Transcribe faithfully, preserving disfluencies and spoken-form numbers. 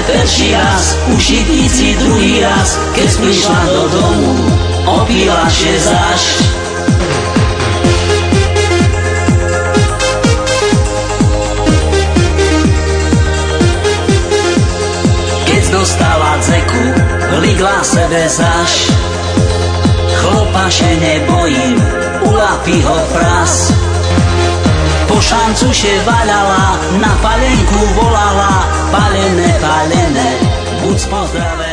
Prvší raz, už idíci druhý raz, keď prišla do domu, opila šesť. Keď dostala dzeku, ligla sebe zaš. Chlopaše nebojím, ulapí ho fras. Po šancuše vaľala, na palenku volala, palené, palené, buď pozdravený.